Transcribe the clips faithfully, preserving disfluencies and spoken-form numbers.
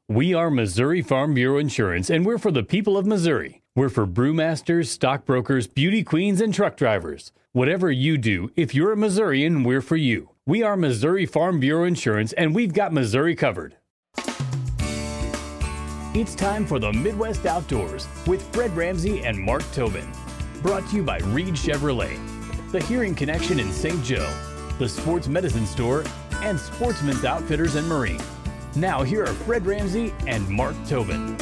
We are Missouri Farm Bureau Insurance, and we're for the people of Missouri. We're for brewmasters, stockbrokers, beauty queens, and truck drivers. Whatever you do, if you're a Missourian, we're for you. We are Missouri Farm Bureau Insurance, and we've got Missouri covered. It's time for the Midwest Outdoors with Fred Ramsey and Mark Tobin. Brought to you by Reed Chevrolet, the Hearing Connection in Saint Joe, the Sports Medicine Store, and Sportsman's Outfitters and Marine. Now, here are Fred Ramsey and Mark Tobin.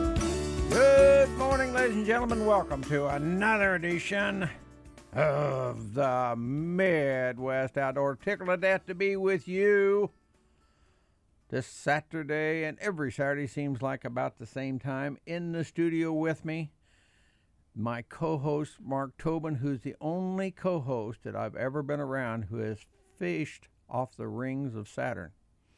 Good morning, ladies and gentlemen. Welcome to another edition of the Midwest Outdoor. Tickled to death to be with you this Saturday, and every Saturday seems like about the same time. In the studio with me, my co-host, Mark Tobin, who's the only co-host that I've ever been around who has fished off the rings of Saturn.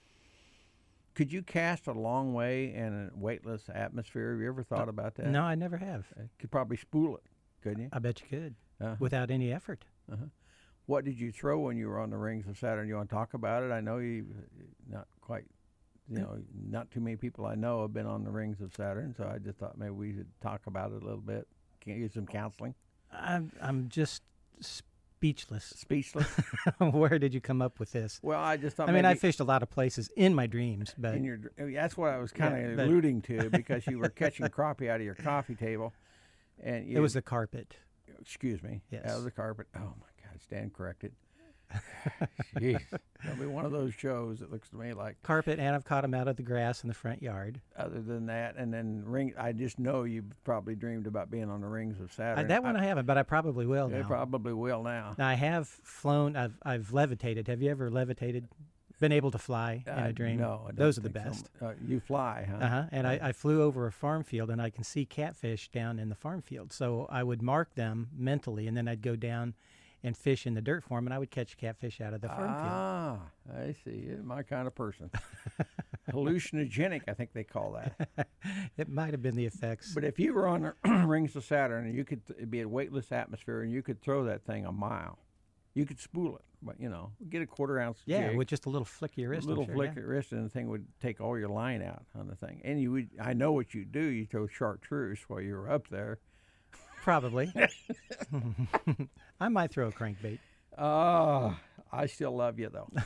Could you cast a long way in a weightless atmosphere? Have you ever thought uh, about that? No, I never have. You could probably spool it, couldn't you? I bet you could, uh-huh. without any effort. Uh-huh. What did you throw when you were on the rings of Saturn? You want to talk about it? I know you, not quite, you know, not too many people I know have been on the rings of Saturn, so I just thought maybe we should talk about it a little bit. Can you use some counseling? I'm, I'm just speechless. Speechless? Where did you come up with this? Well, I just thought I maybe mean, I fished a lot of places in my dreams, but in your, that's what I was kind of yeah, alluding to, because you were catching crappie out of your coffee table, and you, it was the carpet. Excuse me. Yes. Out of the carpet. Oh my God, stand corrected. Jeez, that'll be one of those shows that looks to me like carpet, and I've caught them out of the grass in the front yard. Other than that, and then ring. I just know you probably dreamed about being on the rings of Saturn. I, that one I, I haven't, but I probably will now. I probably will now. Now I have flown. I've I've levitated. Have you ever levitated? Been able to fly in a dream? Uh, no, I don't those are the think best. So. Uh, you fly, huh? Uh huh. And I, I flew over a farm field, and I can see catfish down in the farm field. So I would mark them mentally, and then I'd go down and fish in the dirt for them, and I would catch catfish out of the farm ah, field. Ah, I see. You're my kind of person. Hallucinogenic, I think they call that. It might have been the effects. But if you were on the rings of Saturn, and you could it'd be a weightless atmosphere, and you could throw that thing a mile, you could spool it. But you know, get a quarter ounce. Yeah, jig, with just a little flick of your wrist. A little sure, flick yeah. of your wrist, and the thing would take all your line out on the thing. And you would, I know what you do. You throw chartreuse while you were up there. Probably. I might throw a crankbait. Oh, I still love you, though.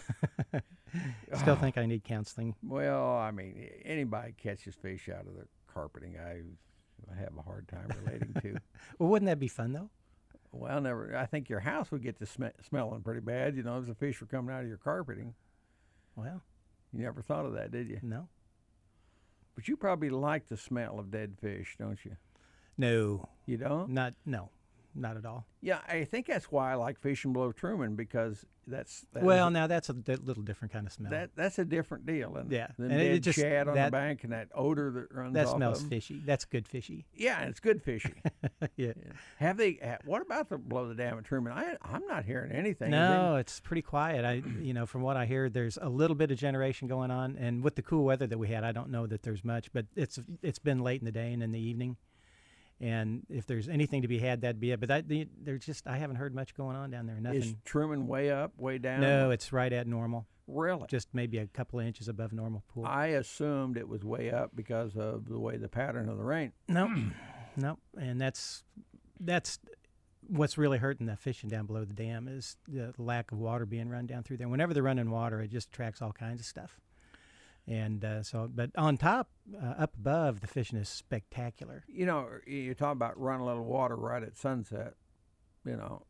Still think I need counseling. Well, I mean, anybody catches fish out of the carpeting, I, I have a hard time relating to. Well, wouldn't that be fun, though? Well, never. I think your house would get to sm- smelling pretty bad, you know, if the fish were coming out of your carpeting. Well. You never thought of that, did you? No. But you probably like the smell of dead fish, don't you? No. You don't? Not, no. Not at all. Yeah, I think that's why I like fishing below Truman, because that's... That well, is, now that's a d- little different kind of smell. That That's a different deal. And yeah. The and dead it just, shad on that, the bank and that odor that runs that off smells of them. fishy. That's good fishy. Yeah, and it's good fishy. yeah. yeah. Have they... ha- What about the below the dam at Truman? I, I'm not hearing anything. No, it's pretty quiet. I, you know, from what I hear, there's a little bit of generation going on, and with the cool weather that we had, I don't know that there's much, but it's it's been late in the day and in the evening. And if there's anything to be had, that'd be it. But that, the, there's just, I haven't heard much going on down there. Nothing. Is Truman way up, way down? No, it's right at normal. Really? Just maybe a couple of inches above normal pool. I assumed it was way up because of the way the pattern of the rain. Nope. Nope. And that's that's what's really hurting the fishing down below the dam is the lack of water being run down through there. Whenever they're running water, it just attracts all kinds of stuff. And uh, so, but on top, uh, up above, the fishing is spectacular. You know, you talk about running a little water right at sunset. You know,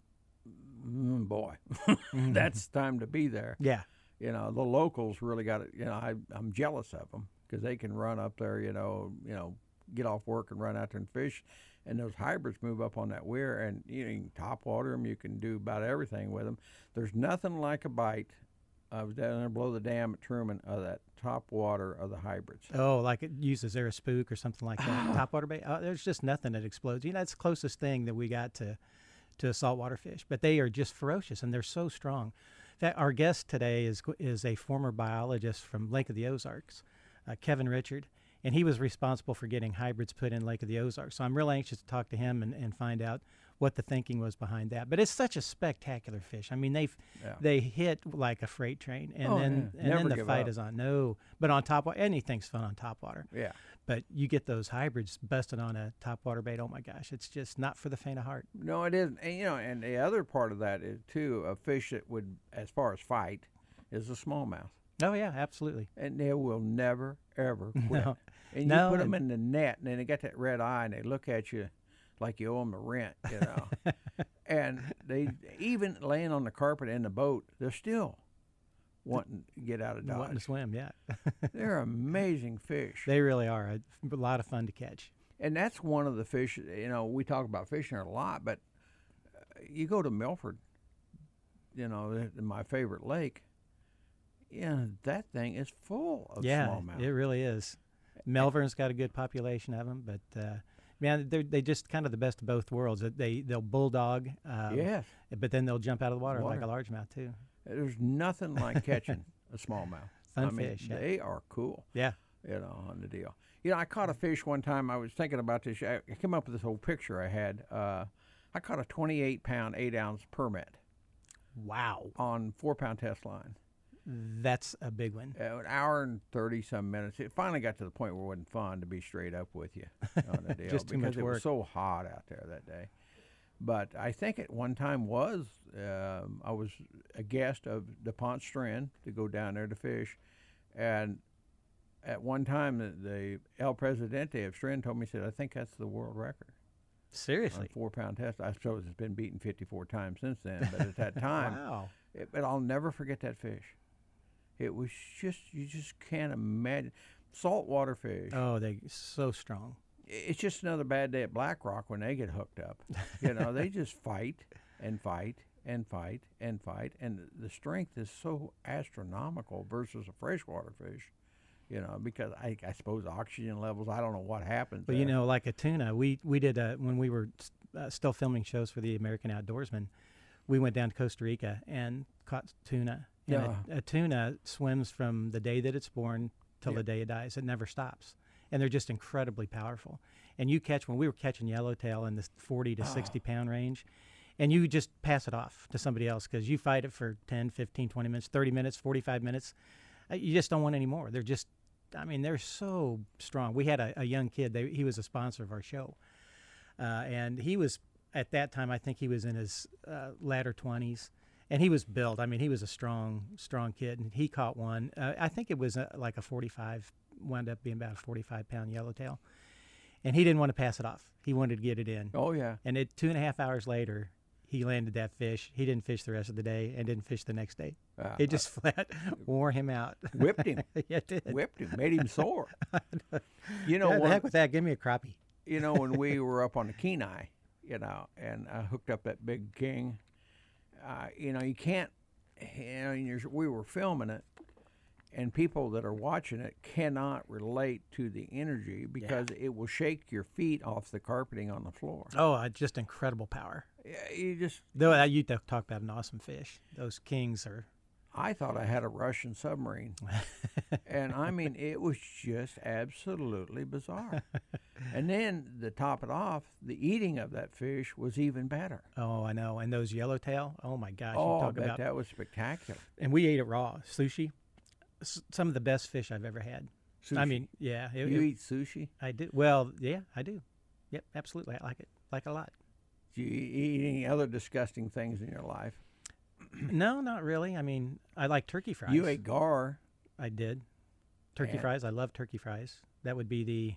mm, boy, that's time to be there. Yeah. You know, the locals really got it. You know, I, I'm jealous of them because they can run up there. You know, you know, get off work and run out there and fish. And those hybrids move up on that weir, and you know, you can top water them. You can do about everything with them. There's nothing like a bite. I was down there below the dam at Truman of that top water of the hybrids. Oh, like it uses there a spook or something like that. Top water bait. Oh, there's just nothing that explodes. You know, that's the closest thing that we got to to a saltwater fish. But they are just ferocious, and they're so strong. In fact, our guest today is is a former biologist from Lake of the Ozarks, uh, Kevin Richard. and he was responsible for getting hybrids put in Lake of the Ozarks. So I'm real anxious to talk to him and, and find out what the thinking was behind that. But it's such a spectacular fish. I mean, they Yeah. they hit like a freight train, and Oh, then yeah. and Never then the give fight up. is on. No, but on top water, anything's fun on top water. Yeah. But you get those hybrids busted on a top water bait. Oh my gosh, it's just not for the faint of heart. No, it isn't. And, you know, and the other part of that is too a fish that would, as far as fight, is a smallmouth, Oh yeah, absolutely. and they will never ever quit. No. And you No, put them and- in the net, and then they got that red eye, and they look at you like you owe them the rent, you know. And they even laying on the carpet in the boat, they're still wanting to get out of Wanting to Dodge. swim, yeah. They're amazing fish. They really are a, a lot of fun to catch. And that's one of the fish, you know, we talk about fishing a lot, but uh, you go to Milford, you know, th- my favorite lake, yeah, that thing is full of Yeah, smallmouth. it really is. Melbourne's got a good population of them, but uh, man, they're they just kind of the best of both worlds. They they'll bulldog, um, Yes. but then they'll jump out of the water, like Water. a largemouth too. There's nothing like catching a smallmouth. Fun I mean, fish, yeah. they are cool, Yeah. you know, on the deal. You know, I caught a fish one time. I was thinking about this. I I came up with this whole picture I had. Uh, I caught a twenty-eight pound, eight ounce permit Wow, on four pound test line. that's a big one. Uh, an hour and thirty some minutes. It finally got to the point where it wasn't fun, to be straight up with you on the deal, Just too because much it work. was so hot out there that day. But I think at one time was um, I was a guest of DuPont Strand to go down there to fish, and at one time the, the El Presidente of Strand told me, he said, I think that's the world record on Seriously. four pound test. I suppose it's been beaten fifty-four times since then, but at that time, Wow. it, but I'll never forget that fish. It was just, you just can't imagine. Saltwater fish. Oh, they so strong. It's just another bad day at Black Rock when they get hooked up. You know, they just fight and fight and fight and fight. And the strength is so astronomical versus a freshwater fish, you know, because I, I suppose oxygen levels, I don't know what happens. Well, you there. know, like a tuna, we we did a, when we were uh, still filming shows for the American Outdoorsman, we went down to Costa Rica and caught tuna. And Yeah. a, a tuna swims from the day that it's born till Yeah. the day it dies. It never stops. And they're just incredibly powerful. And you catch, when we were catching yellowtail in the forty to sixty pound range, and you just pass it off to somebody else because you fight it for ten, fifteen, twenty minutes, thirty minutes, forty-five minutes. Uh, you just don't want any more. They're just, I mean, they're so strong. We had a, a young kid. They, he was a sponsor of our show. Uh, and he was, at that time, I think he was in his uh, latter twenties. And he was built. I mean, he was a strong, strong kid. And he caught one. Uh, I think it was uh like a forty-five, wound up being about a forty-five pound yellowtail. And he didn't want to pass it off. He wanted to get it in. Oh, yeah. And it, two and a half hours later, he landed that fish. He didn't fish the rest of the day and didn't fish the next day. Uh, It just flat wore him out. whipped him. Yeah, it did. Whipped him. Made him sore. You know, Yeah, the one, heck with that. Give me a crappie. you know, when we were up on the Kenai, you know, and I hooked up that big king, uh, you know, you can't, you know, you're, we were filming it, and people that are watching it cannot relate to the energy because it will shake your feet off the carpeting on the floor. Oh, uh, just incredible power. Yeah, you just, Though uh, you talk about an awesome fish. Those kings are. I thought I had a Russian submarine. And I mean, it was just absolutely bizarre. And then to top it off, the eating of that fish was even better. Oh, I know. And those yellowtail. Oh my gosh! Oh, you I talk bet about. that was spectacular. And we ate it raw, sushi. S- some of the best fish I've ever had. I Sushi. mean, yeah. It, you it- eat sushi? I do. Well, yeah, I do. Yep, absolutely. I like it. Like it a lot. Do you eat any other disgusting things in your life? No, not really. I mean, I like turkey fries. You ate gar. I did. Turkey And- fries. I love turkey fries. That would be the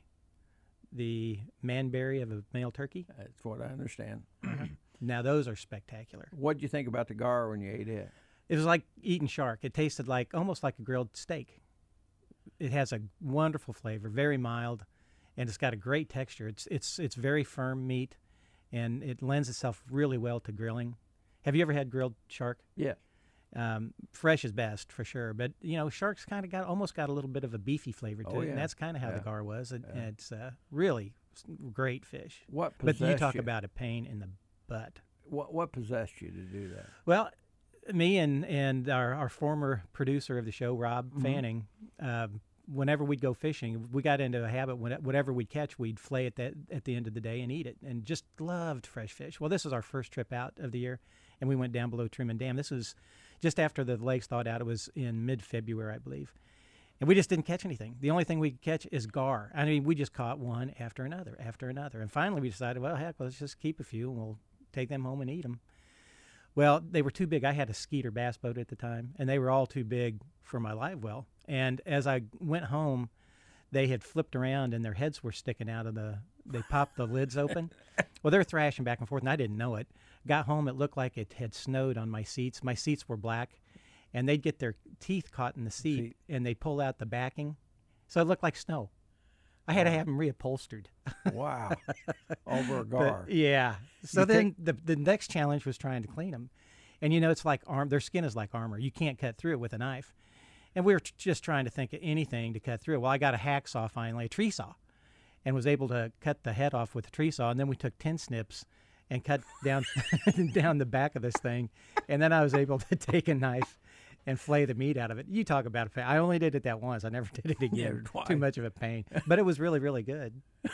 the manberry of a male turkey. That's what I understand. Now those are spectacular. What'd you think about the gar when you ate it? It was like eating shark. It tasted like almost like a grilled steak. It has a wonderful flavor, very mild, and it's got a great texture. It's it's it's very firm meat, and it lends itself really well to grilling. Have you ever had grilled shark? Yeah. Um, fresh is best for sure, but you know, shark's kind of got almost got a little bit of a beefy flavor to Oh, it, yeah. and that's kind of how Yeah. the gar was. It, Yeah. It's uh, really s- great fish. What But possessed you talk you? about a pain in the butt. What What possessed you to do that? Well, me and and our, our former producer of the show, Rob Mhm. Fanning, um, whenever we'd go fishing, we got into a habit. When, whatever we'd catch, we'd flay it that, at the end of the day and eat it, and just loved fresh fish. Well, this was our first trip out of the year, and we went down below Truman Dam. This was just after the lakes thawed out. It was in mid-February, I believe. And we just didn't catch anything. The only thing we could catch is gar. I mean, we just caught one after another, after another. And finally we decided, well, heck, let's just keep a few, and we'll take them home and eat them. Well, they were too big. I had a Skeeter bass boat at the time, and they were all too big for my live well. And as I went home, they had flipped around, and their heads were sticking out of the, they popped the lids open. Well, they're thrashing back and forth, and I didn't know it. Got home, it looked like it had snowed on my seats. My seats were black. And they'd get their teeth caught in the seat, seat, and they'd pull out the backing. So it looked like snow. I had to have them reupholstered. Wow. Over a gar. But, yeah. So You then the, the next challenge was trying to clean them. And, you know, it's like arm. Their skin is like armor. You can't cut through it with a knife. And we were t- just trying to think of anything to cut through it. Well, I got a hacksaw finally, a tree saw, and was able to cut the head off with a tree saw. And then we took tin snips and cut down down the back of this thing. And then I was able to take a knife and flay the meat out of it. You talk about a pain. I only did it that once. I never did it again. Yeah, Too much of a pain. But it was really, really good.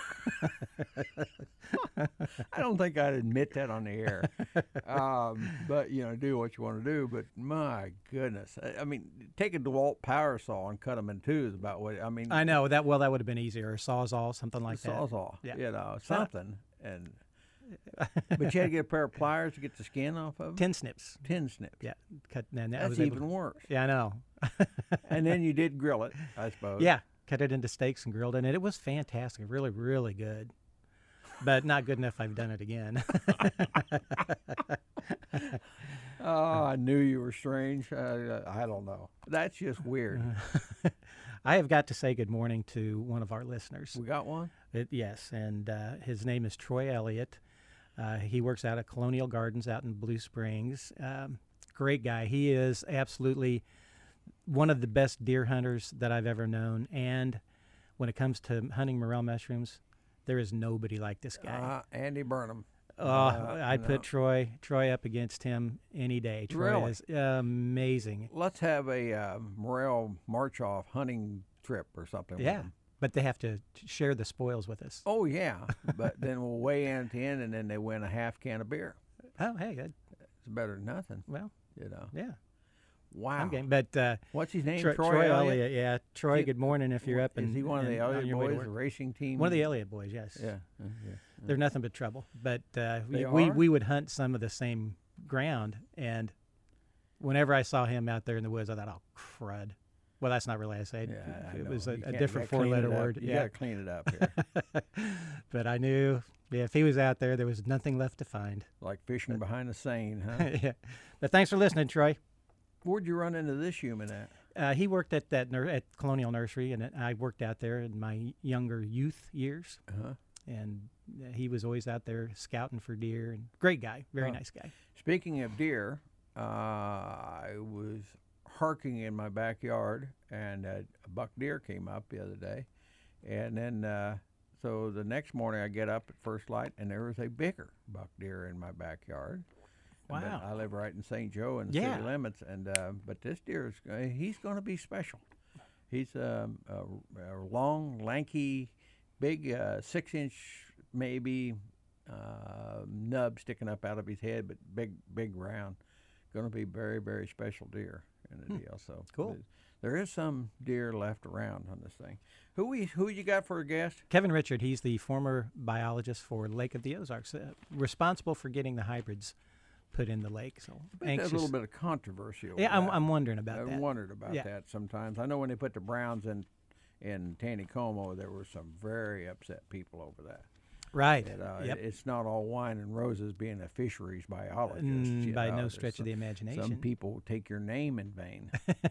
I don't think I'd admit that on the air. Um, but, you know, do what you want to do. But, my goodness. I, I mean, take a DeWalt power saw and cut them in two is about what, I mean. I know. that. Well, that would have been easier. A Sawzall, something like that. Sawzall, yeah. you know, something. And But you had to get a pair of pliers to get the skin off of them? Tin snips. Tin snips. Yeah. Cut, and that That's was even able to, worse. Yeah, I know. And then you did grill it, I suppose. Yeah. Cut it into steaks and grilled it. And it was fantastic. Really, really good. But not good enough I've done it again. Oh, I knew you were strange. Uh, I don't know. That's just weird. I have got to say good morning to one of our listeners. We got one? It, yes, and uh, his name is Troy Elliott. Uh, he works out at Colonial Gardens out in Blue Springs. Um, great guy. He is absolutely one of the best deer hunters that I've ever known. And when it comes to hunting morel mushrooms, there is nobody like this guy. Uh, Andy Burnham. Oh, uh, I'd no. put Troy Troy up against him any day. Troy Really? is amazing. Let's have a uh, morel march-off hunting trip or something. with Yeah, him. but they have to share the spoils with us. Oh, yeah. But then we'll weigh in at the end, and then they win a half can of beer. Oh, hey, that, It's better than nothing, well, you know. yeah. Wow. I'm game. But uh, What's his name? Troy, Troy, Troy Elliott? Elliott. Yeah, Troy. He- Good morning. If you're up, Is and he one of the and on Elliott your way to boys, work. the racing team? One of the Elliott boys. Yes. Yeah. uh, yeah. They're nothing but trouble. But uh, They we, we are? we would hunt some of the same ground, and whenever I saw him out there in the woods, I thought, "Oh, crud." Well, that's not really I say. Yeah, I it know. was a, You a can't- you different gotta clean it four-letter up. word. You yeah. got to clean it up here. But I knew, yeah, if he was out there, there was nothing left to find. Like fishing behind the seine, huh? Yeah. But thanks for listening, Troy. Where'd you run into this human at? Uh, he worked at that nur- at Colonial Nursery, and I worked out there in my younger youth years. Uh-huh. And uh, he was always out there scouting for deer. And great guy, very Oh. nice guy. Speaking of deer, uh, I was harking in my backyard, and uh, a buck deer came up the other day. And then, uh, so the next morning I get up at first light, and there was a bigger buck deer in my backyard. And then Wow. I live right in Saint Joe in the Yeah. city limits, and uh, but this deer is uh, he's going to be special. He's um, a, a long, lanky, big, uh, six-inch maybe uh, nub sticking up out of his head, but big, big round. Going to be very, very special deer in the Hmm. deal. So Cool. th- there is some deer left around on this thing. Who we who you got for a guest? Kevin Richard, he's the former biologist for Lake of the Ozarks, uh, responsible for getting the hybrids put in the lake. So But there's anxious. a little bit of controversy over yeah, I'm, that. I'm wondering about I that. wondered about Yeah. that sometimes. I know when they put the Browns in in Taneycomo, there were some very upset people over that. Right. That, uh, Yep. It's not all wine and roses being a fisheries biologist. Mm, you by know. no There's stretch some, of the imagination. Some people take your name in vain.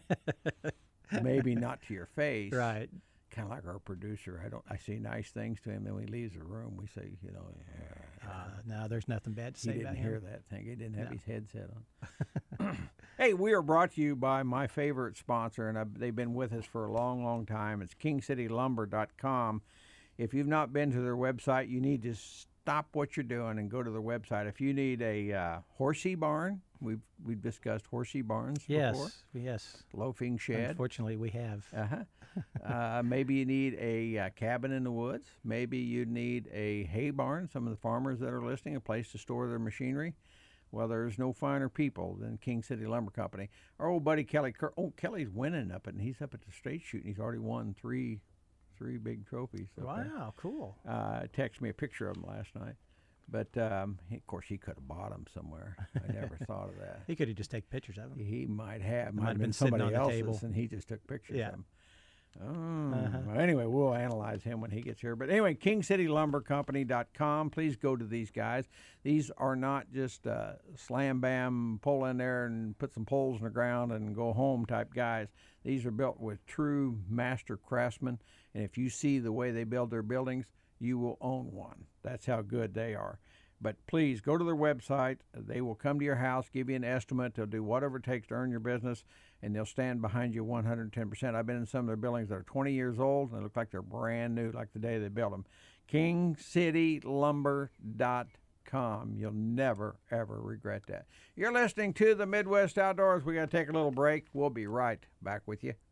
Maybe not to your face. Right. Kind of like our producer. I don't. I say nice things to him, then when he leaves the room, we say, you know, yeah, Uh, no, there's nothing bad to he say didn't about hear him. that thing. He didn't have No. his headset on. Hey, we are brought to you by my favorite sponsor, and I've, they've been with us for a long, long time. It's king city lumber dot com. If you've not been to their website, you need to s- stop what you're doing and go to their website. If you need a uh, horsey barn, we've we've discussed horsey barns yes, before. Yes, Loafing shed. Unfortunately, we have. Uh-huh. uh, maybe you need a uh, cabin in the woods. Maybe you need a hay barn. Some of the farmers that are listening, a place to store their machinery. Well, there's no finer people than King City Lumber Company. Our old buddy Kelly Kerr. Oh, Kelly's winning up, and he's up at the straight shoot, and he's already won three, three big trophies. Wow, there. Cool. Uh, texted me a picture of him last night, but um, he, of course he could have bought them somewhere. I never thought of that. He could have just taken pictures of them. He might have. Might, might have been, been somebody sitting on else's, the table. and he just took pictures yeah. of them. Oh, uh-huh. well, anyway, we'll analyze him when he gets here. But anyway, king city lumber company dot com. Please go to these guys. These are not just uh, slam bam, pull in there and put some poles in the ground and go home type guys. These are built with true master craftsmen. And if you see the way they build their buildings, you will own one. That's how good they are. But please go to their website. They will come to your house, give you an estimate. They'll do whatever it takes to earn your business, and they'll stand behind you one hundred ten percent. I've been in some of their buildings that are twenty years old, and they look like they're brand new, like the day they built them. king city lumber dot com. You'll never, ever regret that. You're listening to the Midwest Outdoors. We got to take a little break. We'll be right back with you.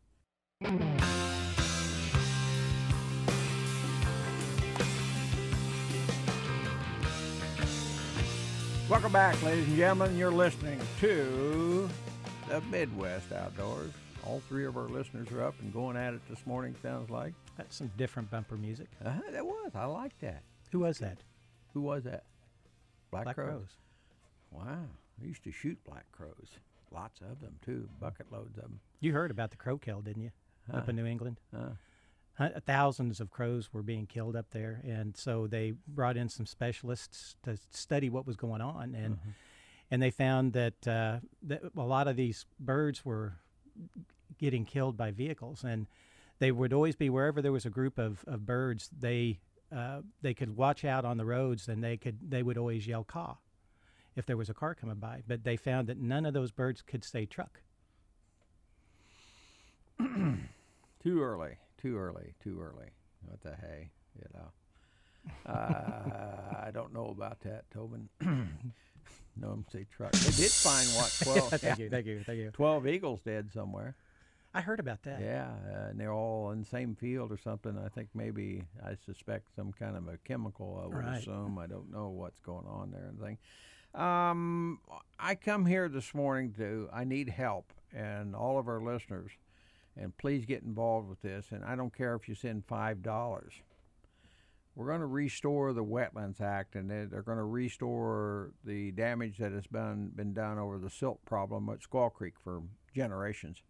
Welcome back, ladies and gentlemen. You're listening to the Midwest Outdoors. All three of our listeners are up and going at it this morning, sounds like. That's some different bumper music. Uh-huh, that was. I like that. Who was that? Who was that? Black, Black crows. crows. Wow. I used to shoot black crows. Lots of them, too. Bucket loads of them. You heard about the crow kill, didn't you? Huh. Up in New England? Huh. Hun- Thousands of crows were being killed up there, and so they brought in some specialists to study what was going on, and Mhm. and they found that, uh, that a lot of these birds were getting killed by vehicles, and they would always be wherever there was a group of, of birds, they uh, they could watch out on the roads, and they could they would always yell caw if there was a car coming by, but they found that none of those birds could stay truck. Too early. Too early, too early. What the hey, you know. Uh, I don't know about that, Tobin. No, I'm say truck. They did find what twelve. thank you, thank you, thank you. Twelve eagles dead somewhere. I heard about that. Yeah, uh, and they're all in the same field or something. I think maybe I suspect some kind of a chemical. I would Right. assume. I don't know what's going on there and thing. Um, I come here this morning to. I need help, and all of our listeners. And please get involved with this. And I don't care if you send five dollars. We're going to restore the Wetlands Act, and they're, they're going to restore the damage that has been, been done over the silt problem at Squaw Creek for generations.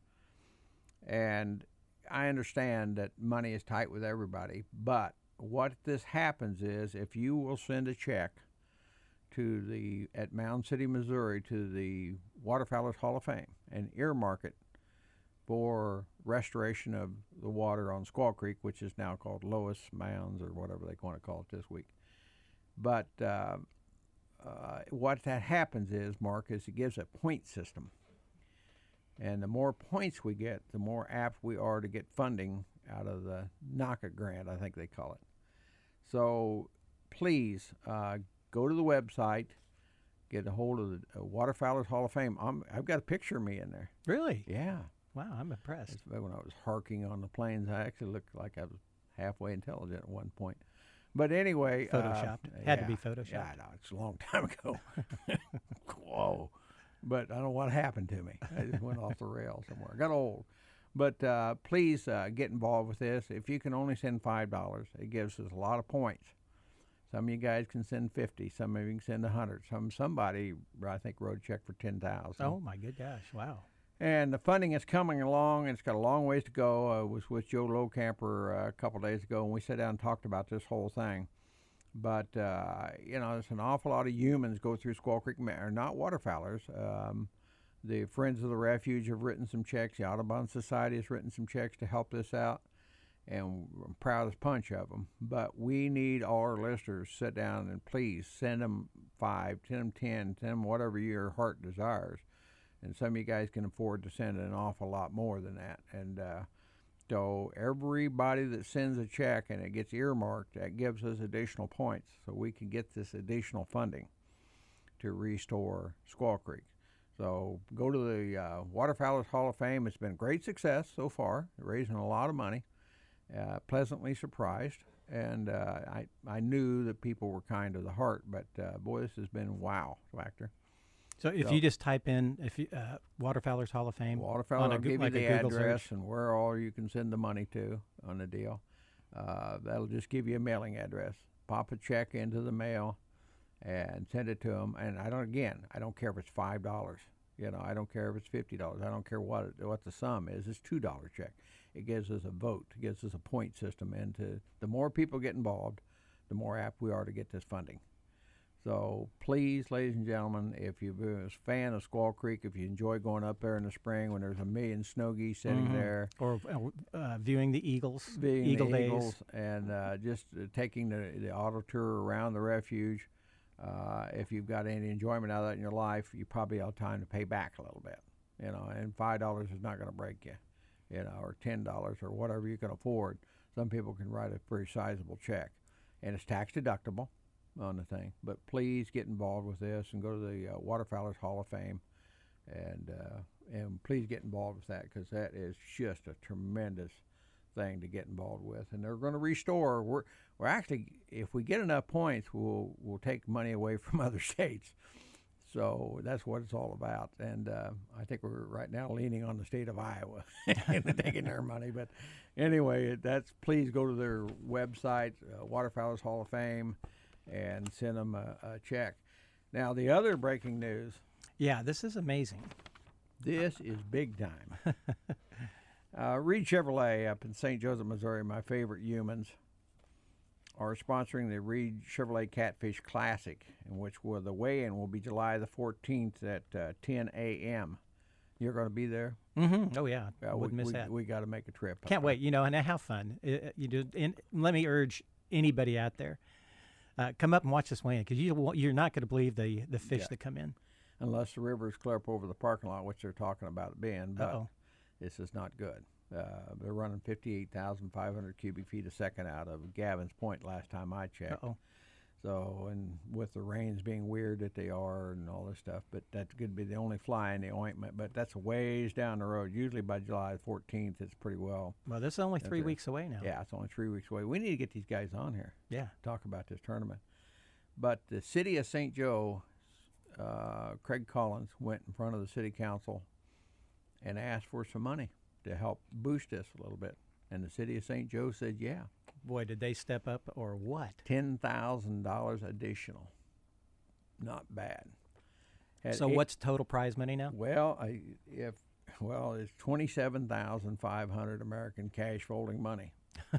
And I understand that money is tight with everybody, but what this happens is if you will send a check to the at Mound City, Missouri, to the Waterfowlers Hall of Fame and earmark it for restoration of the water on Squaw Creek, which is now called Lois Mounds or whatever they want to call it this week. But uh, uh, what that happens is, Mark, is it gives a point system. And the more points we get, the more apt we are to get funding out of the NACA grant, I think they call it. So please uh, go to the website, get a hold of the uh, Waterfowlers Hall of Fame. I'm, I've got a picture of me in there. Really? Yeah. Wow, I'm impressed. It's when I was harking on the planes, I actually looked like I was halfway intelligent at one point. But anyway, Photoshopped. Uh, Had yeah, to be photoshopped. Yeah, I know. It's a long time ago. Whoa. But I don't know what happened to me. I just went off the rail somewhere. I got old. But uh, please uh, get involved with this. If you can only send five dollars, it gives us a lot of points. Some of you guys can send fifty. Some of you can send one hundred. Some Somebody, I think, wrote a check for ten thousand dollars. Oh, my good gosh. Wow. And the funding is coming along, and it's got a long ways to go. I was with Joe Lowcamper uh, a couple days ago, and we sat down and talked about this whole thing. But, uh, you know, there's an awful lot of humans go through Squaw Creek, or not waterfowlers. Um, the Friends of the Refuge have written some checks. The Audubon Society has written some checks to help this out, and I'm proud as punch of them. But we need all our listeners to sit down and please send them five, send them ten, send them whatever your heart desires. And some of you guys can afford to send an awful lot more than that. And uh, So everybody that sends a check and it gets earmarked, that gives us additional points, so we can get this additional funding to restore Squaw Creek. So go to the uh, Waterfowlers Hall of Fame. It's been a great success so far, raising a lot of money. Uh, pleasantly surprised, and uh, I I knew that people were kind of the heart, but uh, boy, this has been wow factor. So if So- you just type in if you, uh, Waterfowlers Hall of Fame, Waterfowl on a will Goo- give like you a the Google address search. and where all you can send the money to on the deal. Uh, that'll just give you a mailing address. Pop a check into the mail and send it to them. And I don't again, I don't care if it's five dollars. You know, I don't care if it's fifty dollars. I don't care what it, what the sum is. It's two dollar check. It gives us a vote. It gives us a point system. And to, the more people get involved, the more apt we are to get this funding. So please, ladies and gentlemen, if you're a fan of Squaw Creek, if you enjoy going up there in the spring when there's a million snow geese sitting Mhm. there, or uh, uh, viewing the eagles, being Eagle the Days. Eagles, and uh, just uh, taking the, the auto tour around the refuge, uh, if you've got any enjoyment out of that in your life, you probably have time to pay back a little bit. You know, and five dollars is not going to break you, you know, or ten dollars or whatever you can afford. Some people can write a pretty sizable check, and it's tax deductible on the thing. But please get involved with this and go to the uh, Waterfowlers Hall of Fame, and uh, and please get involved with that, because that is just a tremendous thing to get involved with. And they're going to restore. We're we're actually, if we get enough points, we'll we'll take money away from other states. So that's what it's all about. And uh, I think we're right now leaning on the state of Iowa and taking their money. But anyway, that's please go to their website, uh, Waterfowlers Hall of Fame, and send them a, a check. Now, the other breaking news, Yeah, this is amazing. this is big time. uh, Reed Chevrolet up in Saint Joseph, Missouri, my favorite humans, are sponsoring the Reed Chevrolet Catfish Classic, in which will, the weigh-in will be July the fourteenth at uh, ten a.m. You're going to be there? Mm-hmm. Oh yeah, Uh, wouldn't we, miss we, that. We got to make a trip. up Can't there. wait. You know, and have fun. Uh, you do. And let me urge anybody out there, uh, come up and watch this weigh-in, because you won't- you're not going to believe the the fish Yeah. that come in. Unless the river is clear up over the parking lot, which they're talking about it being, but Uh-oh. this is not good. Uh, they're running fifty-eight thousand five hundred cubic feet a second out of Gavin's Point last time I checked. Uh-oh. So, and with the rains being weird that they are and all this stuff, but that's going to be the only fly in the ointment. But that's a ways down the road. Usually by July fourteenth, it's pretty well. Well, this is only three That's it. weeks away now. Yeah, it's only three weeks away. We need to get these guys on here, Yeah. talk about this tournament. But the city of Saint Joe, uh, Craig Collins went in front of the city council and asked for some money to help boost this a little bit. And the city of Saint Joe said, yeah, Boy, did they step up or what? ten thousand dollars additional. Not bad. Had So eight- what's total prize money now? Well, I, if well, it's twenty-seven thousand five hundred American cash folding money.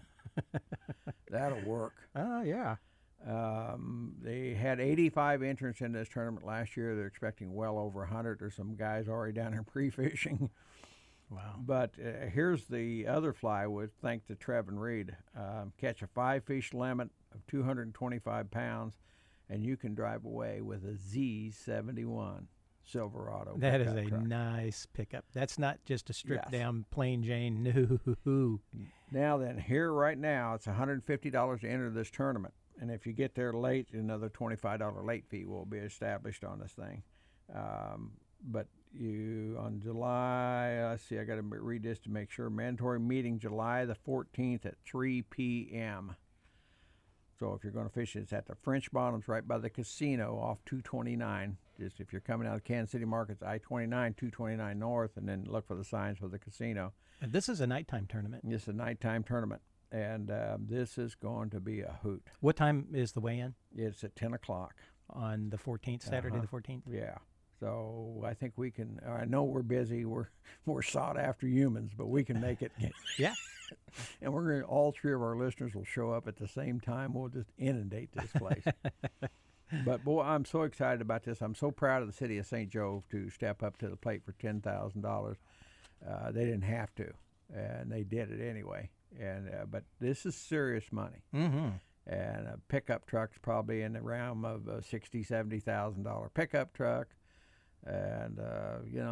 That'll work. Oh yeah. Um, they had eighty-five entrants in this tournament last year. They're expecting well over one hundred. There's some guys already down there pre-fishing. Wow. But uh, here's the other fly with, thanks to Trevin Reed. Um, catch a five-fish limit of two hundred twenty-five pounds, and you can drive away with a Z seventy-one Silverado. That is pickup a truck. nice pickup. That's not just a stripped Yes. down plain Jane. No. Now then, here right now, it's one hundred fifty dollars to enter this tournament. And if you get there late, another twenty-five dollars late fee will be established on this thing. Um, but you, on July, let's see, I got to read this to make sure. Mandatory meeting July the fourteenth at three p.m. So if you're going to fish, it's at the French Bottoms right by the casino off two twenty-nine. Just if you're coming out of Kansas City Markets, I twenty-nine, two twenty-nine north, and then look for the signs for the casino. And this is a nighttime tournament. It's a nighttime tournament, and uh, this is going to be a hoot. What time is the weigh-in? It's at ten o'clock. On the fourteenth, Saturday Uh-huh. the fourteenth? Yeah. So I think we can. I know we're busy. We're we're sought after humans, but we can make it. Yeah. And we're going. to All three of our listeners will show up at the same time. We'll just inundate this place. But boy, I'm so excited about this. I'm so proud of the city of Saint Joe to step up to the plate for ten thousand dollars. Uh, they didn't have to, and they did it anyway. And uh, but this is serious money. Mm-hmm. And a pickup truck's probably in the realm of a sixty, seventy thousand dollar pickup truck. And uh, you know,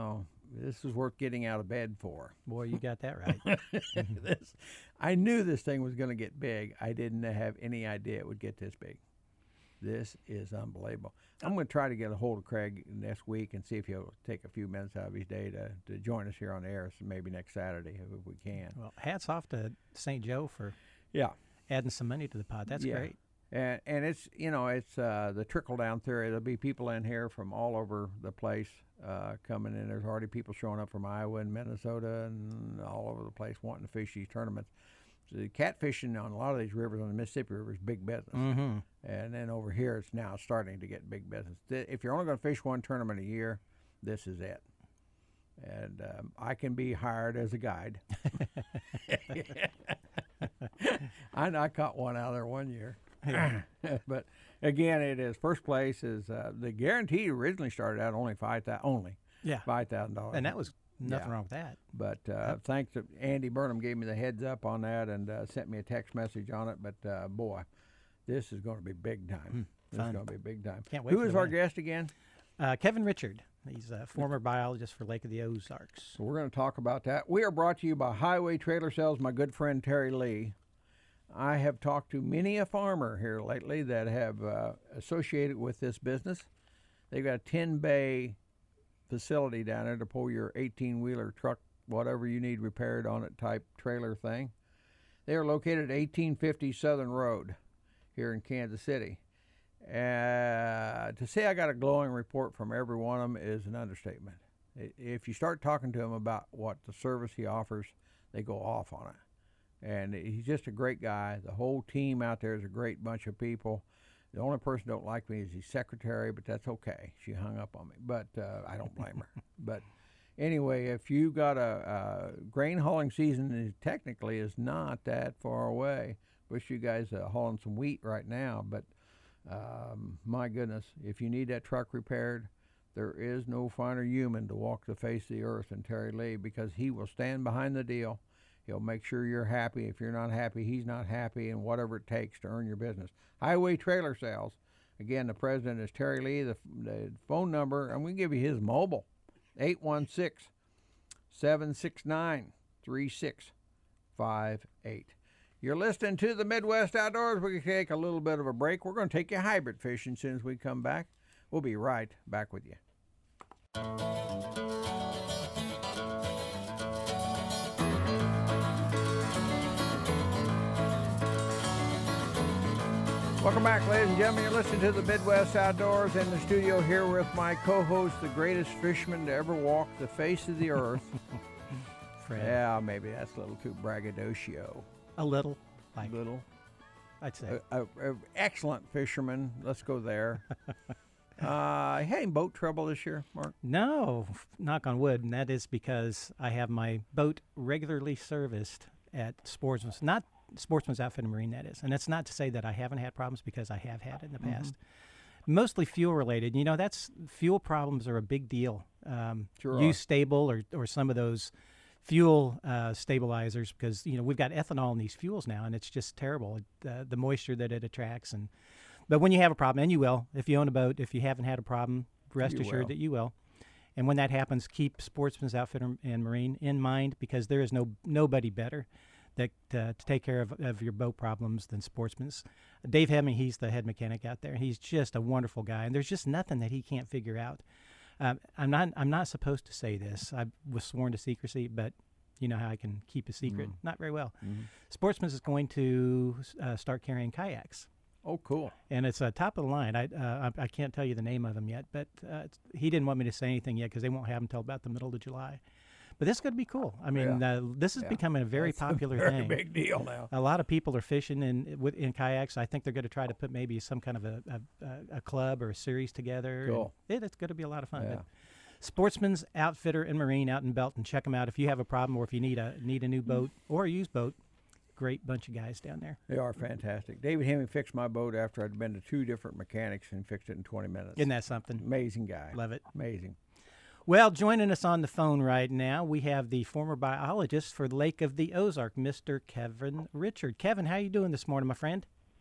this is worth getting out of bed for. Boy, you got that right. this, I knew this thing was going to get big. I didn't have any idea it would get this big. This is unbelievable. I'm going to try to get a hold of Craig next week and see if he'll take a few minutes out of his day to, to join us here on the air, so maybe next Saturday if we can. Well, hats off to Saint Joe for yeah adding some money to the pot. That's yeah. great. And and it's, you know, it's uh, the trickle-down theory. There'll be people in here from all over the place uh, coming in. There's already people showing up from Iowa and Minnesota and all over the place wanting to fish these tournaments. So the catfishing on a lot of these rivers, on the Mississippi River, is big business. Mm-hmm. And then over here, it's now starting to get big business. If you're only going to fish one tournament a year, this is it. And um, I can be hired as a guide. I, I caught one out there one year. But again, it is first place is uh, the guarantee originally started out only five thousand only Yeah. five thousand dollars, And that was nothing Yeah. wrong with that. But uh, thanks to Andy Burnham gave me the heads up on that and uh, sent me a text message on it. But uh, boy, this is going to be big time. Mm, this fun. is going to be big time. Can't wait Who for is the our win. guest again? Uh, Kevin Richard. He's a former biologist for Lake of the Ozarks. So we're going to talk about that. We are brought to you by Highway Trailer Sales, my good friend Terry Lee. I have talked to many a farmer here lately that have uh, associated with this business. They've got a ten-bay facility down there to pull your eighteen-wheeler truck, whatever you need repaired on it type trailer thing. They are located at eighteen fifty Southern Road here in Kansas City. Uh, to say I got a glowing report from every one of them is an understatement. If you start talking to them about what the service he offers, they go off on it. And he's just a great guy. The whole team out there is a great bunch of people. The only person who don't like me is his secretary, but that's okay. She hung up on me, but uh, I don't blame her. But anyway, if you got a, a grain hauling season, is technically is not that far away. Wish you guys uh, hauling some wheat right now, but um, my goodness, if you need that truck repaired, there is no finer human to walk the face of the earth than Terry Lee, because he will stand behind the deal. He'll make sure you're happy. If you're not happy, he's not happy, and whatever it takes to earn your business. Highway Trailer Sales. Again, the president is Terry Lee. The, the phone number, and we give you his mobile, eight one six, seven six nine, three six five eight. You're listening to the Midwest Outdoors. We can take a little bit of a break. We're going to take you hybrid fishing as soon as we come back. We'll be right back with you. Welcome back, ladies and gentlemen. You're listening to the Midwest Outdoors. In the studio here with my co-host, the greatest fisherman to ever walk the face of the earth. Fred. Yeah, maybe that's a little too braggadocio. A little. Like, little. I'd say. A, a, a excellent fisherman. Let's go there. uh, hey, boat trouble this year, Mark? No, knock on wood, and that is because I have my boat regularly serviced at Sportsman's. Not Sportsman's Outfit and Marine, that is. And that's not to say that I haven't had problems, because I have had it in the Mm-hmm. past. Mostly fuel related. You know, that's fuel problems are a big deal. Um, Sure use are. stable or, or some of those fuel uh, stabilizers, because, you know, we've got ethanol in these fuels now, and it's just terrible, uh, the moisture that it attracts. And But when you have a problem, and you will, if you own a boat, if you haven't had a problem, rest You assured will. that you will. And when that happens, keep Sportsman's Outfit and Marine in mind, because there is no nobody better that uh, to take care of, of your boat problems than Sportsman's. Dave Hemming, he's the head mechanic out there. He's just a wonderful guy, and there's just nothing that he can't figure out. Um, I'm not I'm not supposed to say this. I was sworn to secrecy, but you know how I can keep a secret. Mhm. Not very well. Mm-hmm. Sportsman's is going to uh, start carrying kayaks. Oh, cool. And it's uh, top of the line. I, uh, I I can't tell you the name of them yet, but uh, it's, he didn't want me to say anything yet, because they won't have them until about the middle of July. But this is going to be cool. I mean, Yeah. uh, this is Yeah. becoming a very That's popular a very thing. big deal now. A lot of people are fishing in with in kayaks. I think they're going to try to put maybe some kind of a a, a club or a series together. Cool. And it, it's going to be a lot of fun. Yeah. But Sportsman's Outfitter and Marine out in Belton. Check them out if you have a problem, or if you need a need a new boat or a used boat. Great bunch of guys down there. They are fantastic. David Hemming fixed my boat after I'd been to two different mechanics and fixed it in twenty minutes. Isn't that something? Amazing guy. Love it. Amazing. Well, joining us on the phone right now, we have the former biologist for Lake of the Ozark, Mister Kevin Richard. Kevin, how you doing this morning, my friend?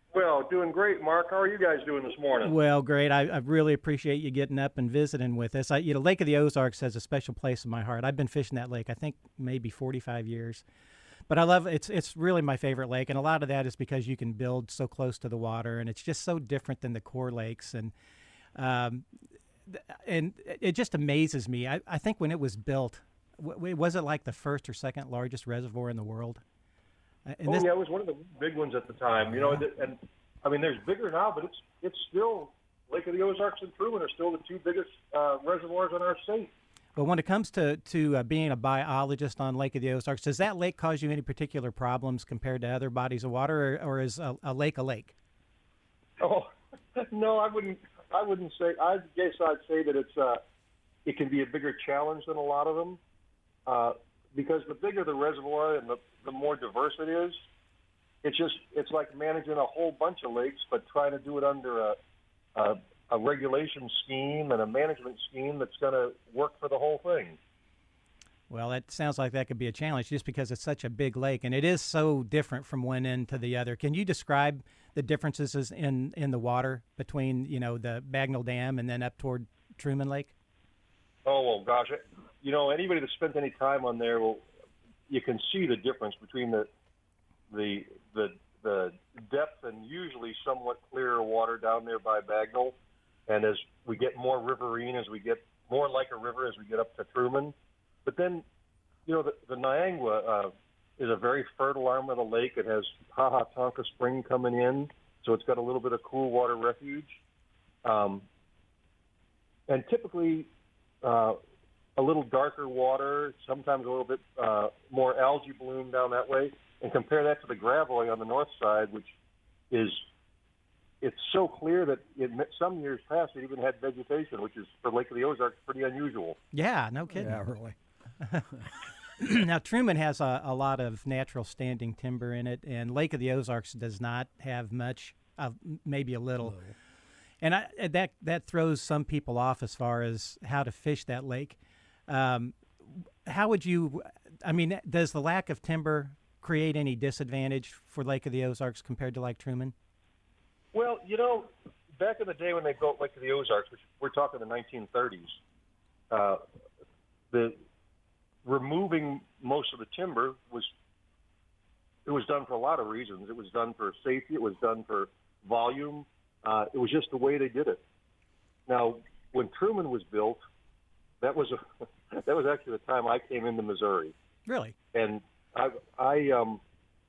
Well, doing great, Mark. How are you guys doing this morning? Well, great. I, I really appreciate you getting up and visiting with us. I, you know, Lake of the Ozarks has a special place in my heart. I've been fishing that lake, I think, maybe forty-five years. But I love it's it's really my favorite lake, and a lot of that is because you can build so close to the water, and it's just so different than the core lakes, and um, and it just amazes me. I, I think when it was built, w- was it like the first or second largest reservoir in the world? And oh this, yeah, it was one of the big ones at the time. You know, and I mean, there's bigger now, but it's it's still Lake of the Ozarks and Truman are still the two biggest uh, reservoirs in our state. But when it comes to to uh, being a biologist on Lake of the Ozarks, does that lake cause you any particular problems compared to other bodies of water, or, or is a, a lake a lake? Oh no, I wouldn't. I wouldn't say. I guess I'd say that it's uh, it can be a bigger challenge than a lot of them, uh, because the bigger the reservoir and the the more diverse it is. It's just it's like managing a whole bunch of lakes, but trying to do it under a a, a regulation scheme and a management scheme that's going to work for the whole thing. Well, that sounds like that could be a challenge just because it's such a big lake, and it is so different from one end to the other. Can you describe the differences in, in the water between, you know, the Bagnell Dam and then up toward Truman Lake? Oh, well, gosh. You know, anybody that spent any time on there, will you can see the difference between the the the the depth and usually somewhat clearer water down there by Bagnell. And as we get more riverine, as we get more like a river as we get up to Truman. But then, you know, the, the Niangua uh, is a very fertile arm of the lake. It has Ha Ha Tonka Spring coming in, so it's got a little bit of cool water refuge. Um, and typically, uh, a little darker water, sometimes a little bit uh, more algae bloom down that way. And compare that to the Gravois on the north side, which is, it's so clear that in some years past it even had vegetation, which is, for Lake of the Ozarks, pretty unusual. Yeah, no kidding. Yeah, really. Now, Truman has a, a lot of natural standing timber in it, and Lake of the Ozarks does not have much, uh, maybe a little. Little. And I, that that throws some people off as far as how to fish that lake. Um, how would you, I mean, does the lack of timber create any disadvantage for Lake of the Ozarks compared to like Truman? Well, you know, back in the day when they built Lake of the Ozarks, which we're talking the nineteen thirties, uh, the removing most of the timber was it was done for a lot of reasons. It was done for safety. It was done for volume. Uh, it was just the way they did it. Now, when Truman was built, that was a that was actually the time I came into Missouri. Really? And I I um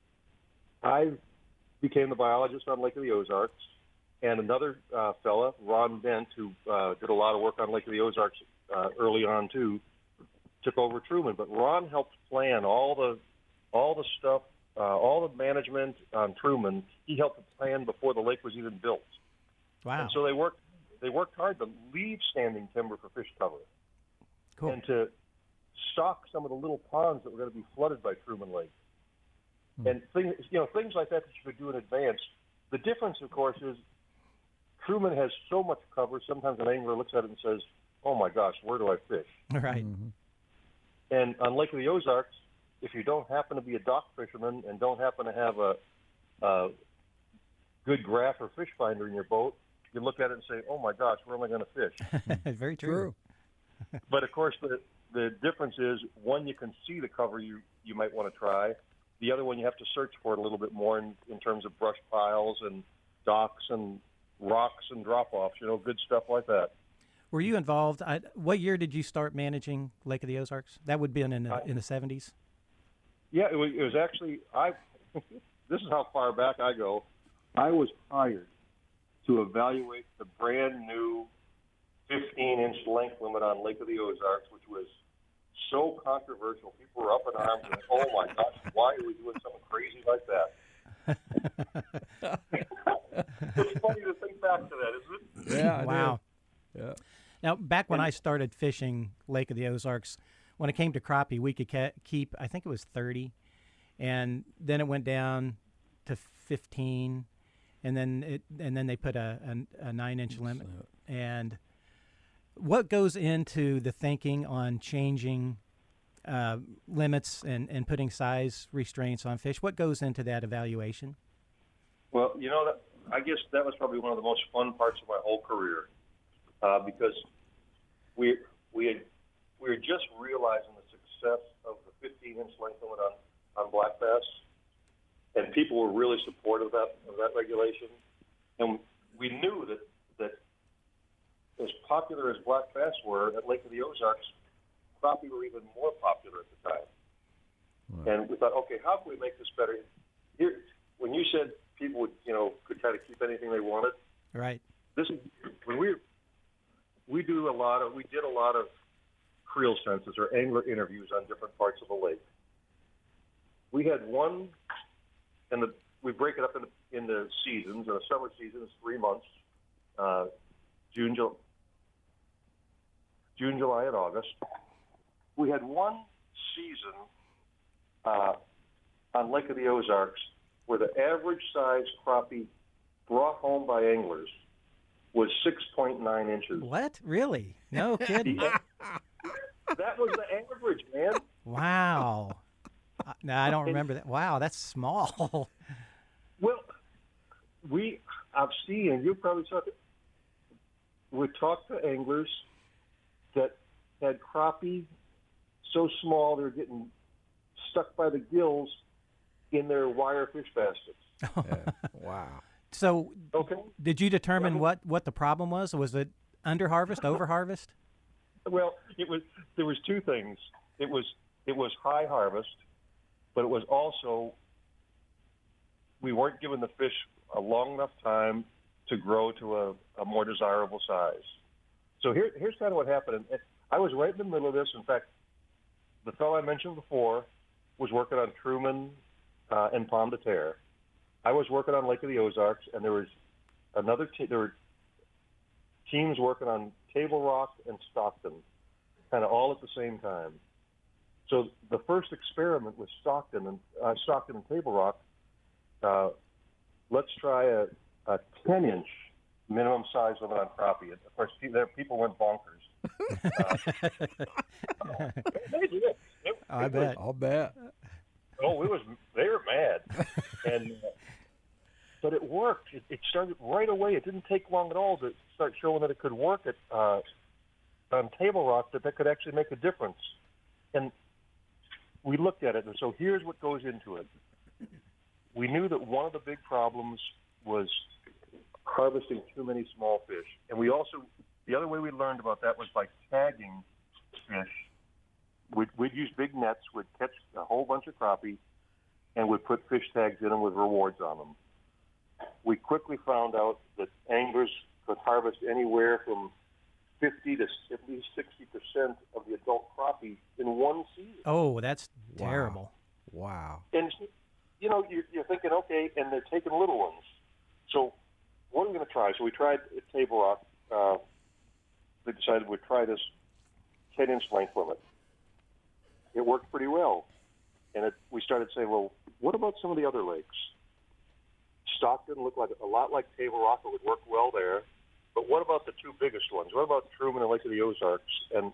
I became the biologist on Lake of the Ozarks, and another uh, fella, Ron Bent, who uh, did a lot of work on Lake of the Ozarks uh, early on too, took over Truman. But Ron helped plan all the all the stuff, uh, all the management on Truman. He helped plan before the lake was even built. Wow. And so they worked they worked hard to leave standing timber for fish cover, Cool. and to stock some of the little ponds that were going to be flooded by Truman Lake. Hmm. And things, you know, things like that that you could do in advance. The difference, of course, is Truman has so much cover. Sometimes an angler looks at it and says, "Oh my gosh, where do I fish?" Right. Mm-hmm. And on Lake of the Ozarks, if you don't happen to be a dock fisherman and don't happen to have a, a good graph or fish finder in your boat, you look at it and say, "Oh my gosh, where am I going to fish?" Very true. True. But of course, the the difference is, one, you can see the cover you, you might want to try. The other one, you have to search for it a little bit more in, in terms of brush piles and docks and rocks and drop-offs, you know, good stuff like that. Were you involved? I, what year did you start managing Lake of the Ozarks? That would be in the, I, in the seventies? Yeah, it was, it was actually, I. This is how far back I go. I was hired to evaluate the brand new fifteen-inch length limit on Lake of the Ozarks, which was so controversial. People were up in arms and, "Oh my gosh, why are we doing something crazy like that?" It's funny to think back to that, isn't it? Yeah. I Wow. did. Yeah. Now, back when I started fishing Lake of the Ozarks, when it came to crappie, we could ca- keep, I think it was thirty, and then it went down to fifteen, and then it and then they put a, a, a nine-inch limit. And what goes into the thinking on changing uh, limits and, and putting size restraints on fish? What goes into that evaluation? Well, you know, that, I guess that was probably one of the most fun parts of my whole career, uh, because we we had, we were just realizing the success of the fifteen inch length limit on, on black bass, and people were really supportive of that of that regulation, and we knew that that as popular as black bass were at Lake of the Ozarks, crappie were even more popular at the time. Right. And we thought, okay, how can we make this better? Here, when you said people would, you know, could kind of keep anything they wanted, right? This is when we we do a lot of we did a lot of creel census or angler interviews on different parts of the lake. We had one, and the we break it up into in the seasons. And the summer season is three months: uh, June, July, June, July, and August. We had one season uh, on Lake of the Ozarks where the average size crappie brought home by anglers was six point nine inches. What? Really? No kidding. Yeah. That was the average, man. Wow. Uh, no, I don't remember that. Wow, that's small. Well, we, I've seen, and you probably saw it, we talked to anglers that had crappie so small they were getting stuck by the gills in their wire fish baskets. Yeah. Wow. So, okay. Did you determine Yeah. what, what the problem was? Was it under harvest, over harvest? Well, it was. There was two things. It was it was high harvest, but it was also we weren't giving the fish a long enough time to grow to a, a more desirable size. So here, here's kind of what happened. And I was right in the middle of this. In fact, the fellow I mentioned before was working on Truman uh, and Pomme de Terre. I was working on Lake of the Ozarks, and there was another te- there were teams working on Table Rock and Stockton, kind of all at the same time. So the first experiment with Stockton and uh, Stockton and Table Rock, uh, let's try a, a ten inch minimum size limit on crappie. Of course, there people went bonkers. uh, they did. It, it, I it bet. Was, I'll bet. oh, it was. They were mad, and uh, but it worked. It, it started right away. It didn't take long at all to start showing that it could work at uh, on Table Rock. That that could actually make a difference. And we looked at it, and so here's what goes into it. We knew that one of the big problems was harvesting too many small fish, and we also the other way we learned about that was by tagging fish. We'd, we'd use big nets, we'd catch a whole bunch of crappie, and we'd put fish tags in them with rewards on them. We quickly found out that anglers could harvest anywhere from fifty to at least sixty percent of the adult crappie in one season. Oh, that's Wow. terrible. Wow. And, you know, you're, you're thinking, okay, and they're taking little ones. So what are we going to try? So we tried at Table Rock. Uh, we decided we'd try this ten inch length limit. It worked pretty well. And it, we started saying, well, what about some of the other lakes? Stockton looked like a lot like Table Rock. It would work well there. But what about the two biggest ones? What about Truman and Lake of the Ozarks? And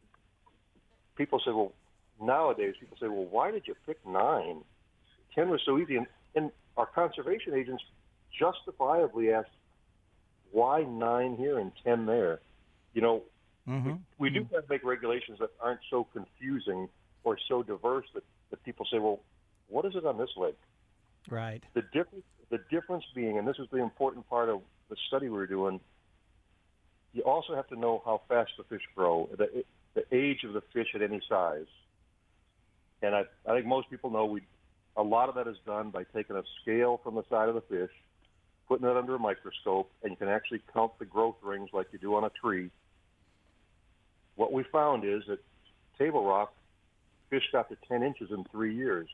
people say, well, nowadays people say, well, why did you pick nine? ten was so easy. And, and our conservation agents justifiably asked, why nine here and ten there? You know, Mm-hmm. we, we do have to make regulations that aren't so confusing or so diverse that, that people say, well, what is it on this lake? Right. The difference, the difference being, and this is the important part of the study we were doing, you also have to know how fast the fish grow, the, the age of the fish at any size. And I, I think most people know we, a lot of that is done by taking a scale from the side of the fish, putting it under a microscope, and you can actually count the growth rings like you do on a tree. What we found is that Table Rock, fish got to ten inches in three years.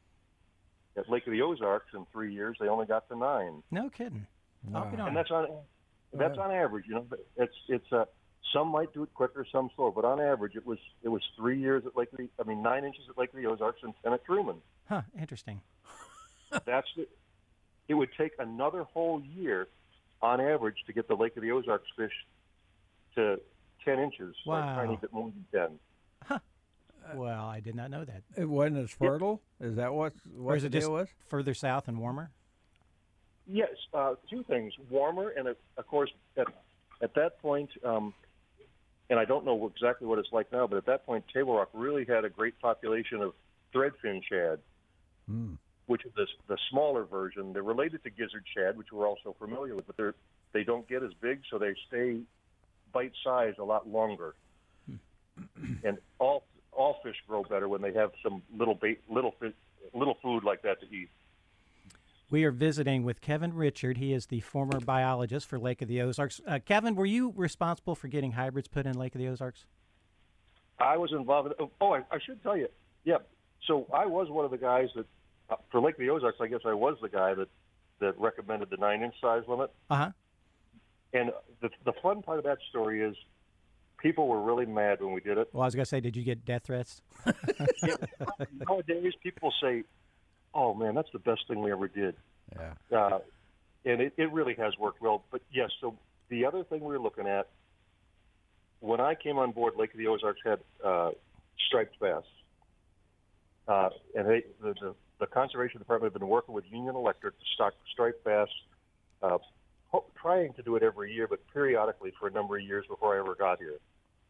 At Lake of the Ozarks, in three years, they only got to nine. No kidding. I'll be Wow. darned. And that's on that's on average. You know, it's it's uh, some might do it quicker, some slower, but on average, it was it was three years at Lake of the, I mean, nine inches at Lake of the Ozarks and ten at Truman. Huh, interesting. That's the, it would take another whole year, on average, to get the Lake of the Ozarks fish to ten inches, or Wow. a tiny bit more than ten. Well, I did not know that. It wasn't as fertile? Is that what, what Or is the it just deal was? further south and warmer? Yes, uh, two things: warmer, and uh, of course, at, at that point, um, and I don't know exactly what it's like now, but at that point, Table Rock really had a great population of threadfin shad, Mm. which is the, the smaller version. They're related to gizzard shad, which we're also familiar with, but they're they don't get as big, so they stay bite-sized a lot longer. And all all fish grow better when they have some little bait, little fish, little food like that to eat. We are visiting with Kevin Richard. He is the former biologist for Lake of the Ozarks. Uh, Kevin, were you responsible for getting hybrids put in Lake of the Ozarks? I was involved. In, oh, I, I should tell you. Yeah. So I was one of the guys that, uh, for Lake of the Ozarks, I guess I was the guy that, that recommended the nine-inch size limit. Uh-huh. And the the fun part of that story is people were really mad when we did it. Well, I was going to say, did you get death threats? Yeah, nowadays, people say, oh, man, that's the best thing we ever did. Yeah. Uh, and it, it really has worked well. But, yes, so the other thing we were looking at, when I came on board, Lake of the Ozarks had uh, striped bass. Uh, and they, the, the, the Conservation Department had been working with Union Electric to stock striped bass, uh, ho- trying to do it every year, but periodically for a number of years before I ever got here.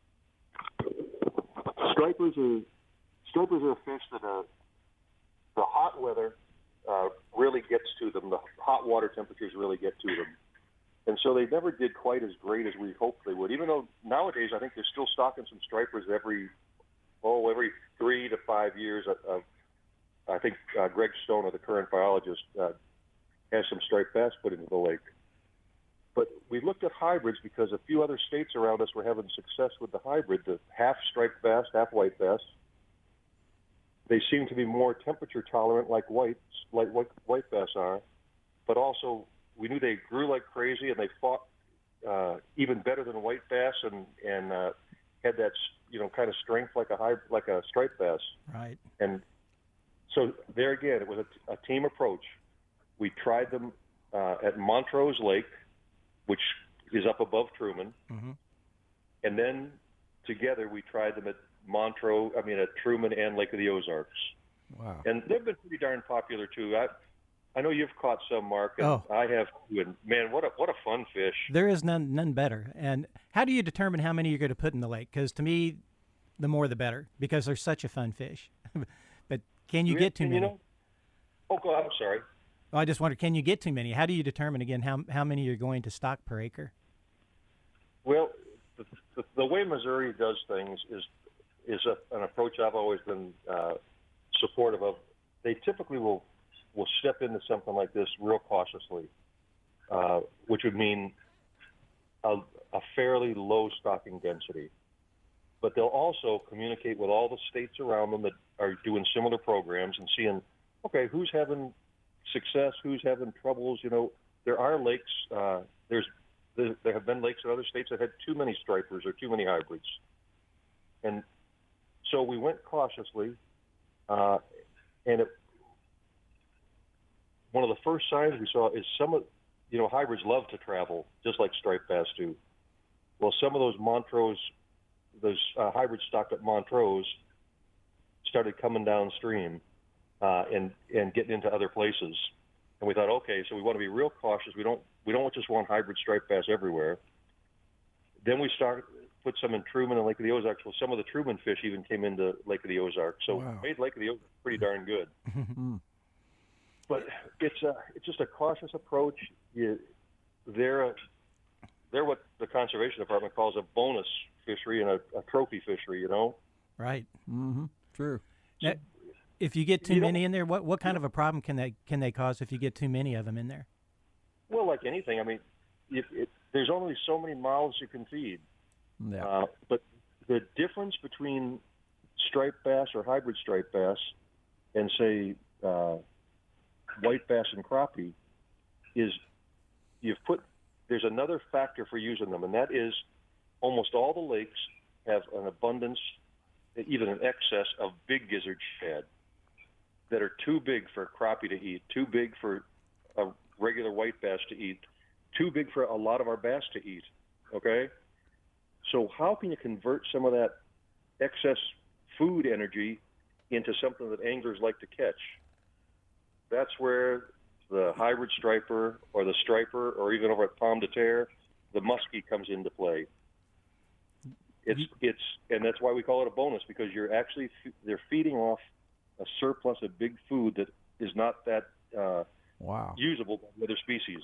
Stripers are, stripers are a fish that uh, the hot weather uh, really gets to them. The hot water temperatures really get to them. And so they never did quite as great as we hoped they would, even though nowadays I think they're still stocking some stripers every, oh, every three to five years. Uh, uh, I think uh, Greg Stoner, the current biologist, uh, has some striped bass put into the lake. But we looked at hybrids because a few other states around us were having success with the hybrid, the half striped bass, half white bass. They seem to be more temperature tolerant, like whites, like white, white bass are, but also we knew they grew like crazy and they fought uh, even better than white bass and and uh, had that you know kind of strength like a high, like a striped bass. Right. And so there again, it was a, a team approach. We tried them uh, at Montrose Lake, which is up above Truman, Mm-hmm. and then together we tried them at Montrose, I mean at Truman and Lake of the Ozarks. Wow. And they've been pretty darn popular too. I, I know you've caught some, Mark, and Oh. I have too. And man, what a what a fun fish! There is none none better. And how do you determine how many you're going to put in the lake? Because to me, the more the better, because they're such a fun fish. But can you get too And many? You know, oh, God, I'm sorry. Well, I just wonder, can you get too many? How do you determine, again, how how many you're going to stock per acre? Well, the, the, the way Missouri does things is is a, an approach I've always been uh, supportive of. They typically will will step into something like this real cautiously, uh, which would mean a, a fairly low stocking density. But they'll also communicate with all the states around them that are doing similar programs and seeing, okay, who's having success, who's having troubles. You know, there are lakes. Uh, there's there, there have been lakes in other states that had too many stripers or too many hybrids, and so we went cautiously. Uh, and it, one of the first signs we saw is some of, you know, hybrids love to travel just like striped bass do. Well, some of those Montrose, those uh, hybrids stocked at Montrose, started coming downstream uh, and and getting into other places. And we thought, okay, so we want to be real cautious. We don't we don't just want hybrid striped bass everywhere. Then we start put some in Truman and Lake of the Ozarks. Well, some of the Truman fish even came into Lake of the Ozarks, so Wow. made Lake of the Ozarks pretty darn good. But it's a it's just a cautious approach. You, they're a, they're what the conservation department calls a bonus fishery and a, a trophy fishery. You know. Right. Mm-hmm. True. Now, if you get too You don't- many in there, what, what kind of a problem can they can they cause if you get too many of them in there? Well, like anything, I mean, it, it, there's only so many mouths you can feed. Yeah. Uh, but the difference between striped bass or hybrid striped bass and, say, uh, white bass and crappie is you've put – there's another factor for using them, and that is almost all the lakes have an abundance, even an excess, of big gizzard shad that are too big for crappie to eat, too big for a regular white bass to eat, too big for a lot of our bass to eat, okay? So how can you convert some of that excess food energy into something that anglers like to catch? That's where the hybrid striper or the striper, or even over at Pomme de Terre, the muskie comes into play. It's it's and that's why we call it a bonus, because you're actually they're feeding off a surplus of big food that is not that uh, wow usable by other species.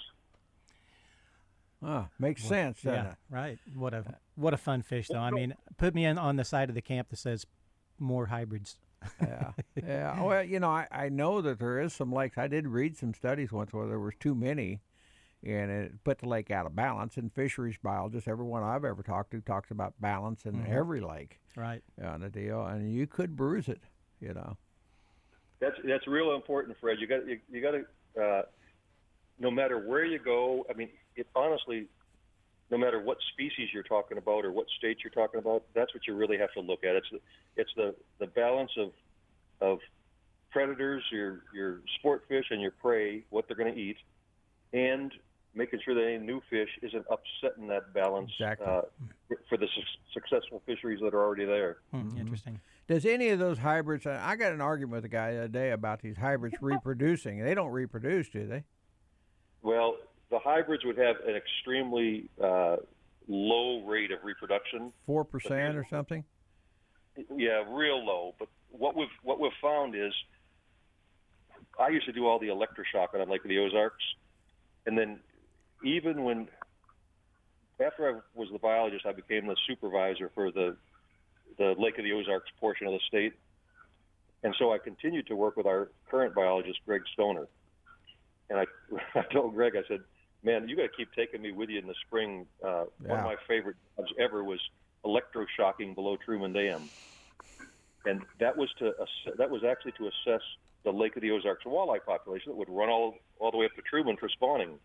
Ah, makes Well, sense, doesn't yeah, it? right. What a what a fun fish, though. I mean, put me in on the side of the camp that says more hybrids. Yeah, yeah. Well, you know, I, I know that there is some lakes. I did read some studies once where there was too many, and it put the lake out of balance. And fisheries biologists, everyone I've ever talked to, talks about balance in Mhm. every lake. Right. On the deal, and you could bruise it, you know. That's that's real important, Fred. You got you, you got to uh, no matter where you go. I mean, it honestly, no matter what species you're talking about or what state you're talking about, that's what you really have to look at. It's the it's the, the balance of of predators, your your sport fish, and your prey, what they're going to eat, and making sure that any new fish isn't upsetting that balance Exactly. uh, for the su- successful fisheries that are already there. Hmm, Interesting. Does any of those hybrids? I got an argument with a guy the other day about these hybrids reproducing. They don't reproduce, do they? Well, the hybrids would have an extremely uh, low rate of reproduction. Four percent or something. Yeah, real low. But what we've what we've found is, I used to do all the electroshocking on Lake of the Ozarks, and then even when after I was the biologist, I became the supervisor for the the Lake of the Ozarks portion of the state, and so I continued to work with our current biologist, Greg Stoner. And I, I told Greg, I said, man, you got to keep taking me with you in the spring. Uh, Yeah. One of my favorite jobs ever was electroshocking below Truman Dam, and that was to ass- that was actually to assess the Lake of the Ozarks walleye population that would run all all the way up to Truman for spawning.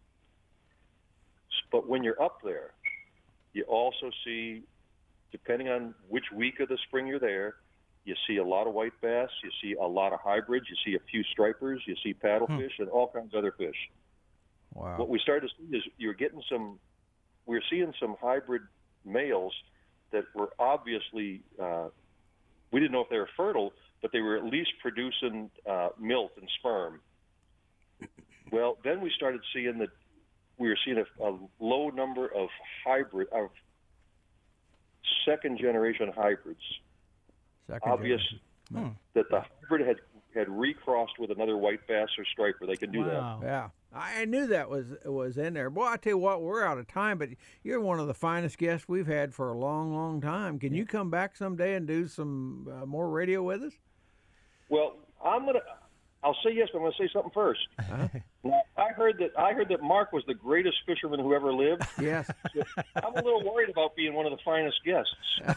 But when you're up there, you also see, depending on which week of the spring you're there, you see a lot of white bass, you see a lot of hybrids, you see a few stripers, you see paddlefish, and all kinds of other fish. Wow. What we started to see is you're getting some, we're seeing some hybrid males that were obviously, uh, we didn't know if they were fertile, but they were at least producing uh, milk and sperm. Well, then we started seeing that we were seeing a, a low number of hybrid, of second generation hybrids. Second Obvious generation. that the hybrid had had recrossed with another white bass or striper. They can do Wow. Yeah, I I knew that was was in there. Boy, I tell you what, we're out of time, but you're one of the finest guests we've had for a long, long time. Can you come back someday and do some uh, more radio with us? that. Well, I'm gonna. I'll say yes, but I'm gonna say something first. Now, I heard that I heard that Mark was the greatest fisherman who ever lived. Yes. I'm a little worried about being one of the finest guests.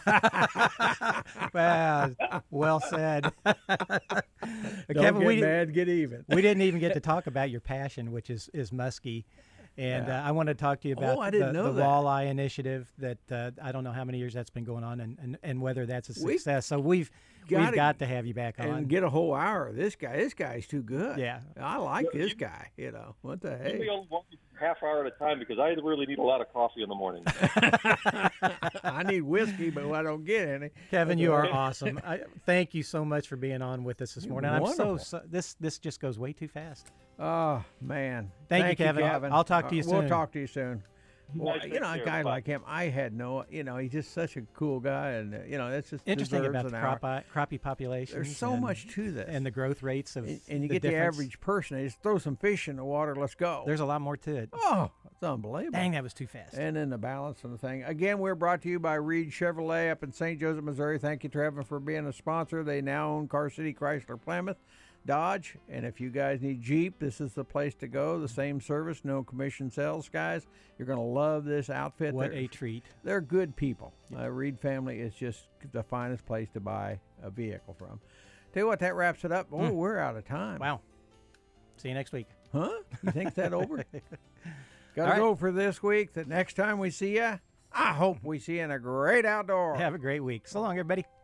Well, well said. Don't Kevin, get we, mad, get even. we didn't even get to talk about your passion, which is, is muskie. And Yeah. uh, I want to talk to you about Oh, I didn't the, know the that. walleye initiative that uh, I don't know how many years that's been going on and, and, and whether that's a We success. So we've gotta- we've got to have you back on. And get a whole hour of this guy. This guy's too good. Yeah. I like this guy. You know, what the We hey? only want half hour at a time because I really need a lot of coffee in the morning. I need whiskey, but I don't get any. Kevin, you are awesome. I, thank you so much for being on with us this morning. I'm so, wonderful. so this this just goes way too fast. Oh man! Thank you, Kevin. Kevin. I'll talk to you Uh, We'll soon. talk to you soon. Well, guys you take know, a care. guy Bye. like him, I had no, you know, he's just such a cool guy, and uh, you know, that's just Interesting deserves about an the hour. crop, crappie population. There's so much to this, and the growth rates of and, and you the get the difference. average person. They just throw some fish in the water. Let's go. There's a lot more to it. oh, it's unbelievable. Dang, that was too fast. And then the balance and the thing. Again, we're brought to you by Reed Chevrolet up in Saint Joseph, Missouri. Thank you, Trevor, for being a sponsor. They now own Car City, Chrysler, Plymouth, Dodge. And if you guys need Jeep, this is the place to go. The same service, no commission sales, guys. You're going to love this outfit. What They're- a treat. They're good people. Uh, Reed family is just the finest place to buy a vehicle from. Tell you what, that wraps it up. Oh, Hmm. we're out of time. Wow. See you next week. Huh? You think that over? Got to All right. go for this week. The next time we see you, I hope we see you in a great outdoor. Have a great week. So long, everybody.